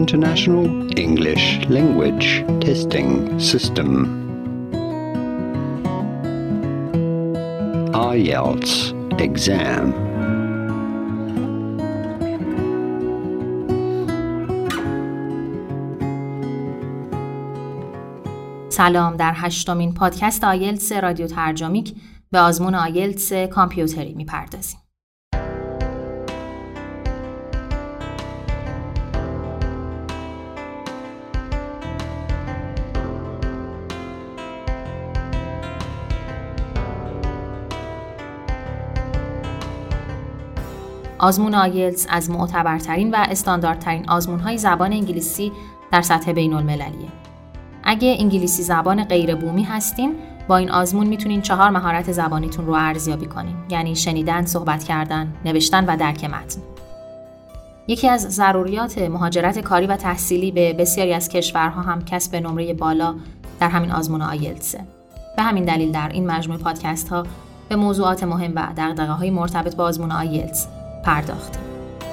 International English Language Testing System. IELTS Exam. سلام، در 8مین پادکست آیلتس رادیو ترجمیک به آزمون آیلتس کامپیوتری میپردازیم. آزمون آیلتس از معتبرترین و استانداردترین آزمون‌های زبان انگلیسی در سطح بین‌المللیه. اگه انگلیسی زبان غیر بومی هستین، با این آزمون میتونین 4 مهارت زبانیتون رو ارزیابی کنین، یعنی شنیدن، صحبت کردن، نوشتن و درک متن. یکی از ضروریات مهاجرت کاری و تحصیلی به بسیاری از کشورها هم کسب نمره بالا در همین آزمون آیلتسه. به همین دلیل در این مجموعه پادکست‌ها به موضوعات مهم و دغدغه‌های مرتبط با آزمون آیلتس پرداختیم.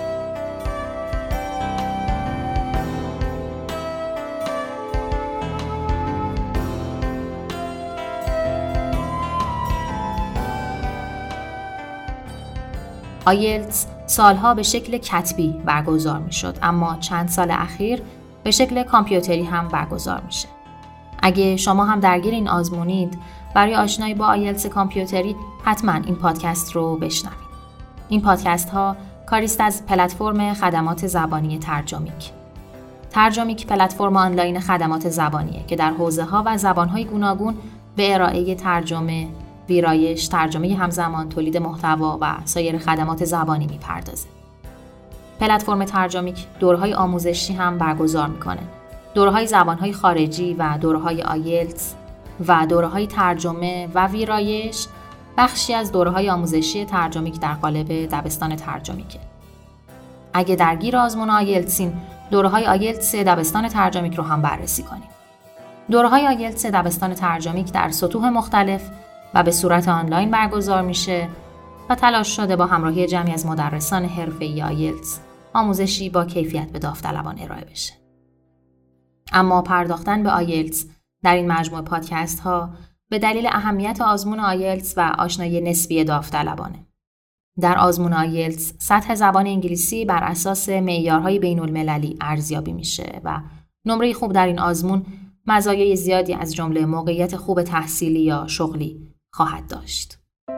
آیلتس سالها به شکل کتبی برگزار می شد، اما چند سال اخیر به شکل کامپیوتری هم برگزار میشه. اگه شما هم درگیر این آزمونید، برای آشنایی با آیلتس کامپیوتری حتما این پادکست رو بشنوید. این پادکست ها کاریست از پلتفرم خدمات زبانی ترجمیک. ترجمیک پلتفرم آنلاین خدمات زبانیه که در حوزه‌ها و زبان‌های گوناگون به ارائه ترجمه، ویرایش، ترجمه همزمان، تولید محتوا و سایر خدمات زبانی میپردازه. پلتفرم ترجمیک دوره‌های آموزشی هم برگزار میکنه. دوره‌های زبان‌های خارجی و دوره‌های آیلتس و دوره‌های ترجمه و ویرایش بخشی از دوره‌های آموزشی ترجمیک در قالب دبستان ترجمیکه. اگه درگیر آزمون آیلتسین، دوره‌های آیلتس دبستان ترجمیک رو هم بررسی کنیم. دوره‌های آیلتس دبستان ترجمیک در سطوح مختلف و به صورت آنلاین برگزار میشه و تلاش شده با همراهی جمعی از مدرسان حرفه‌ای آیلتس آموزشی با کیفیت به داوطلبان ارائه بشه. اما پرداختن به آیلتس در این مجموعه پادکست ها به دلیل اهمیت آزمون آیلتس و آشنایی نسبی داوطلبانه. در آزمون آیلتس سطح زبان انگلیسی بر اساس معیارهای بین‌المللی ارزیابی میشه و نمره خوب در این آزمون مزایای زیادی از جمله موقعیت خوب تحصیلی یا شغلی خواهد داشت.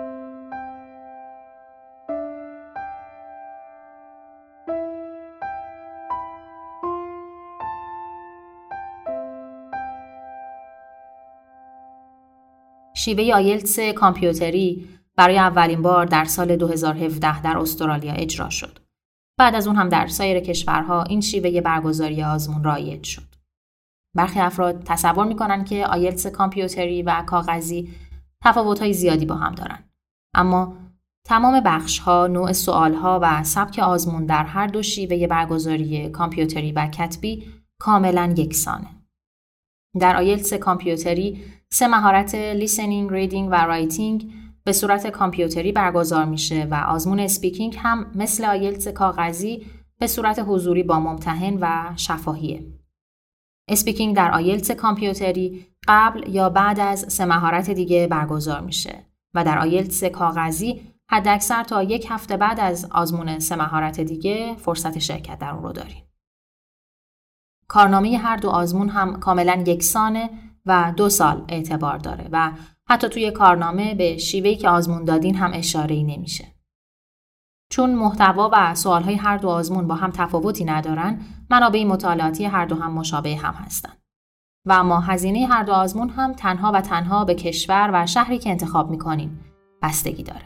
شیوه آیلتس کامپیوتری برای اولین بار در سال 2017 در استرالیا اجرا شد. بعد از اون هم در سایر کشورها این شیوه برگزاری آزمون رایج شد. برخی افراد تصور می‌کنن که آیلتس کامپیوتری و کاغذی تفاوت‌های زیادی با هم دارن. اما تمام بخش‌ها، نوع سوال‌ها و سبک آزمون در هر دو شیوه برگزاری کامپیوتری و کتبی کاملاً یکسانه. در آیلتس کامپیوتری 3 مهارت listening، reading و writing به صورت کامپیوتری برگزار میشه و آزمون اسپیکینگ هم مثل آیلتس کاغذی به صورت حضوری با ممتحن و شفاهیه. اسپیکینگ در آیلتس کامپیوتری قبل یا بعد از 3 مهارت دیگه برگزار میشه و در آیلتس کاغذی حداکثر تا 1 هفته بعد از آزمون 3 مهارت دیگه فرصت شرکت در اون رو داریم. کارنامه هر دو آزمون هم کاملا یکسانه و 2 سال اعتبار داره و حتی توی کارنامه به شیوهی که آزمون دادین هم اشاره‌ای نمیشه. چون محتوا و سوالهای هر دو آزمون با هم تفاوتی ندارن، منابع مطالعاتی هر دو هم مشابه هم هستن. و اما هزینه هر دو آزمون هم تنها و تنها به کشور و شهری که انتخاب می‌کنین بستگی داره.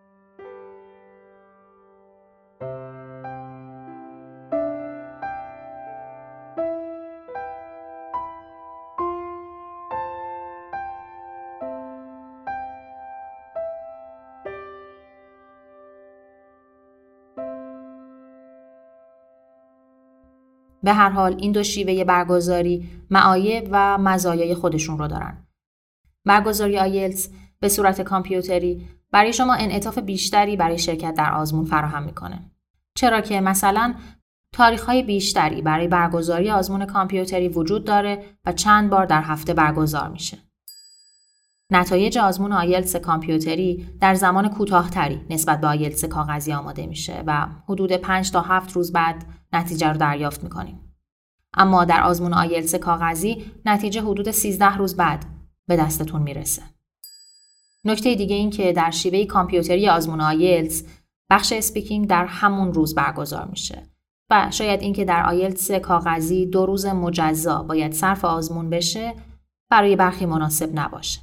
به هر حال این 2 شیوه برگزاری معایب و مزایای خودشون رو دارن. برگزاری آیلتس به صورت کامپیوتری برای شما انعطاف بیشتری برای شرکت در آزمون فراهم میکنه. چرا که مثلا تاریخ‌های بیشتری برای برگزاری آزمون کامپیوتری وجود داره و چند بار در هفته برگزار میشه. نتایج آزمون آیلتس کامپیوتری در زمان کوتاه‌تری نسبت به آیلتس کاغذی آماده میشه و حدود 5 تا 7 روز بعد نتیجه رو دریافت میکنیم. اما در آزمون آیلتس کاغذی نتیجه حدود 13 روز بعد به دستتون میرسه. نکته دیگه این که در شیوه کامپیوتری آزمون آیلتس بخش اسپیکینگ در همون روز برگزار میشه و شاید اینکه در آیلتس کاغذی 2 روز مجزا باید صرف آزمون بشه برای برخی مناسب نباشه.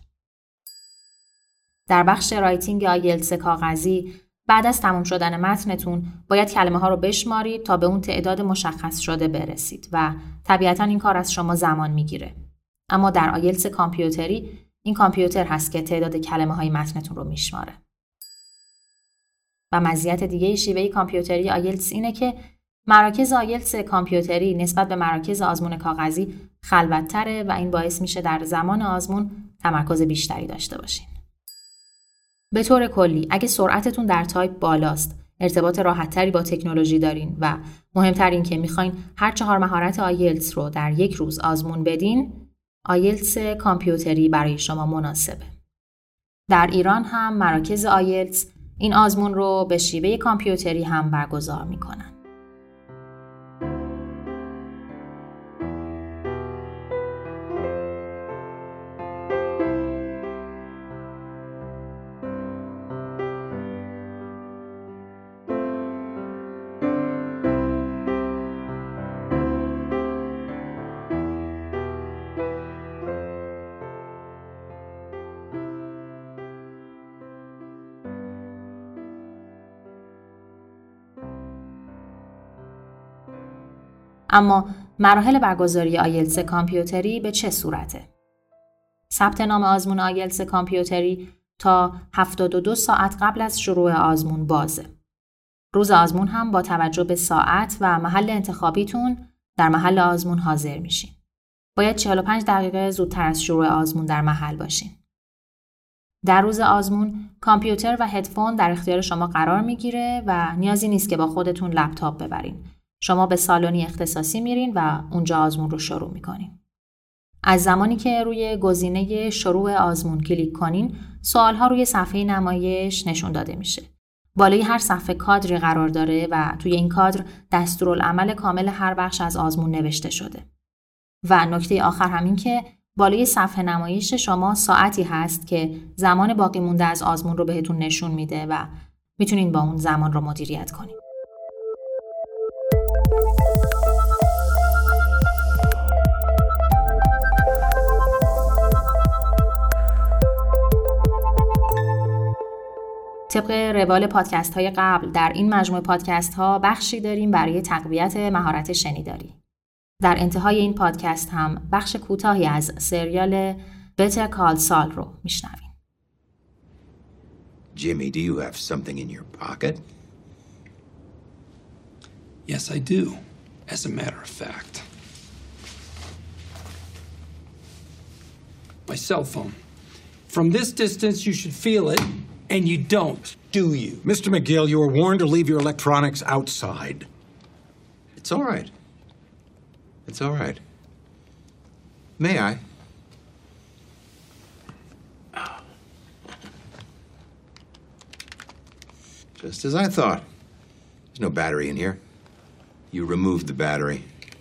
در بخش رایتینگ آیلتس کاغذی بعد از تمام شدن متنتون باید کلمه ها رو بشمارید تا به اون تعداد مشخص شده برسید و طبیعتاً این کار از شما زمان میگیره. اما در آیلتس کامپیوتری این کامپیوتر هست که تعداد کلمه های متنتون رو میشماره. و مزیت دیگه شیوه کامپیوتری آیلتس اینه که مراکز آیلتس کامپیوتری نسبت به مراکز آزمون کاغذی خلوت‌تره و این باعث میشه در زمان آزمون تمرکز بیشتری داشته باشین. به طور کلی اگه سرعتتون در تایپ بالاست، ارتباط راحت‌تری با تکنولوژی دارین و مهمتر این که میخواین هر 4 مهارت آیلتس رو در یک روز آزمون بدین، آیلتس کامپیوتری برای شما مناسبه. در ایران هم مراکز آیلتس این آزمون رو به شیوه کامپیوتری هم برگزار میکنن. اما مراحل برگزاری آیلتس کامپیوتری به چه صورته؟ ثبت نام آزمون آیلتس کامپیوتری تا 72 ساعت قبل از شروع آزمون بازه. روز آزمون هم با توجه به ساعت و محل انتخابیتون در محل آزمون حاضر میشین. باید 45 دقیقه زودتر از شروع آزمون در محل باشین. در روز آزمون کامپیوتر و هدفون در اختیار شما قرار میگیره و نیازی نیست که با خودتون لپتاپ ببرین. شما به سالنی اختصاصی میرین و اونجا آزمون رو شروع میکنین. از زمانی که روی گزینه شروع آزمون کلیک کنین، سوالها روی صفحه نمایش نشون داده میشه. بالای هر صفحه کادری قرار داره و توی این کادر دستورالعمل کامل هر بخش از آزمون نوشته شده. و نکته آخر همین که بالای صفحه نمایش شما ساعتی هست که زمان باقی مونده از آزمون رو بهتون نشون میده و میتونین با اون زمان رو مدیریت کنین. طبق روال پادکست های قبل در این مجموعه پادکست ها بخشی داریم برای تقویت مهارت شنیداری. در انتهای این پادکست هم بخش کوتاهی از سریال Better Call Saul رو میشنویم. Jimmy, do you have something in your pocket? Yes, I do, as a matter of fact. My cell phone. From this distance, you should feel it, and you don't, do you? Mr. McGill, you were warned to leave your electronics outside. It's all right. It's all right. May I? Just as I thought. There's no battery in here. You removed the battery.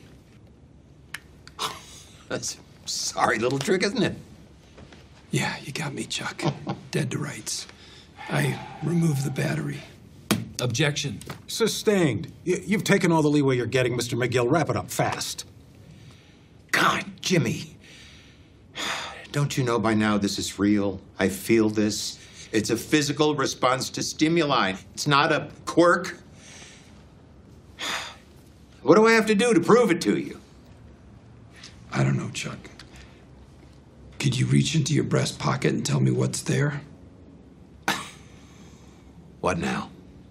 That's a sorry little trick, isn't it? Yeah, you got me, Chuck. Dead to rights. I removed the battery. Objection. Sustained. You've taken all the leeway you're getting, Mr. McGill. Wrap it up fast. God, Jimmy. Don't you know by now this is real? I feel this. It's a physical response to stimuli. It's not a quirk. What do I have to do to prove it to you? I don't know, Chuck. Could you reach into your breast pocket and tell me what's there? What now?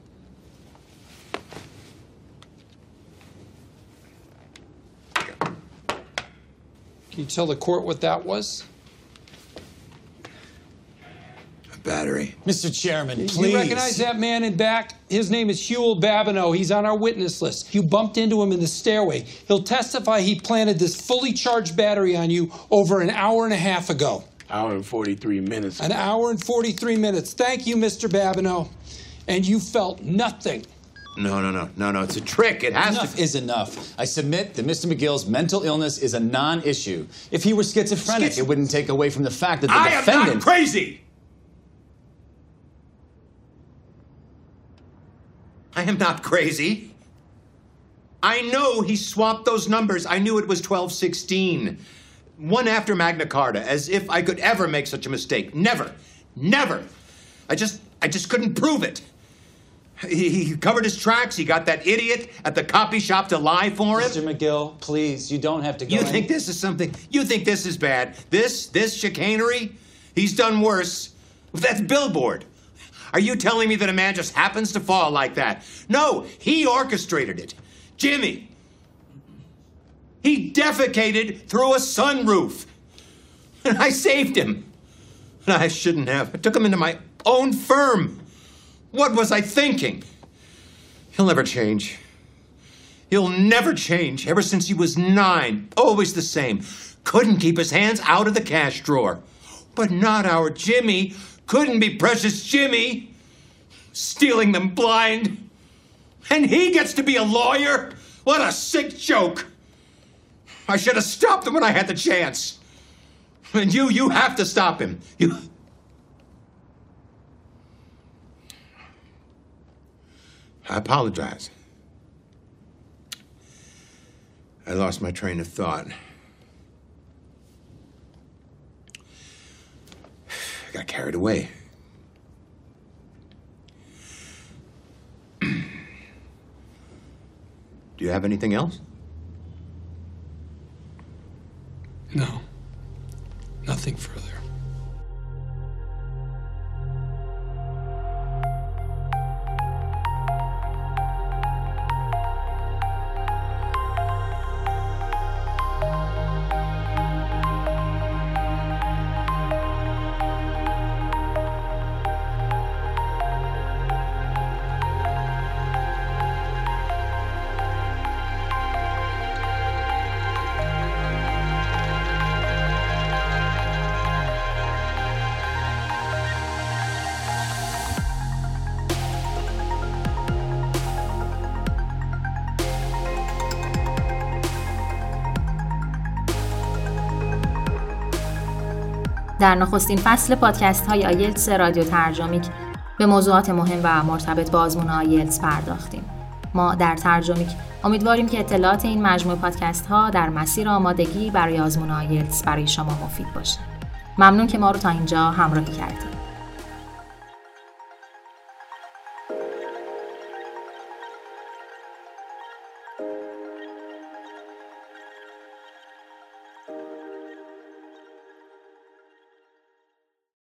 Can you tell the court what that was? A battery. Mr. Chairman, please. You recognize that man in back? His name is Huel Babineau. He's on our witness list. You bumped into him in the stairway. He'll testify he planted this fully charged battery on you over an hour and a half ago. Hour and 43 minutes. An hour and 43 minutes. Thank you, Mr. Babineau. And you felt nothing. No, it's a trick. It has Enough to... is enough. I submit that Mr. McGill's mental illness is a non-issue. If he were schizophrenic, it wouldn't take away from the fact that the defendant... I am not crazy! I am not crazy. I know he swapped those numbers. I knew it was 1216. One after Magna Carta, as if I could ever make such a mistake. Never. I just couldn't prove it. He covered his tracks. He got that idiot at the copy shop to lie for him. Mr. McGill, please, you don't have to go. You think this is something? You think this is bad? This chicanery? He's done worse. That's billboard. Are you telling me that a man just happens to fall like that? No, he orchestrated it. Jimmy. He defecated through a sunroof. And I saved him. And I shouldn't have. I took him into my own firm. What was I thinking? He'll never change. He'll never change. Ever since he was 9, always the same. Couldn't keep his hands out of the cash drawer. But not our Jimmy. Couldn't be precious Jimmy. Stealing them blind. And he gets to be a lawyer? What a sick joke. I should have stopped him when I had the chance. And you have to stop him. I apologize. I lost my train of thought. I got carried away. Do you have anything else? No. Nothing further. در نخستین فصل پادکست های آیلتس رادیو ترجمیک به موضوعات مهم و مرتبط با آزمون آیلتس پرداختیم. ما در ترجمیک امیدواریم که اطلاعات این مجموعه پادکست ها در مسیر آمادگی برای آزمون آیلتس برای شما مفید باشه. ممنون که ما رو تا اینجا همراهی کردید.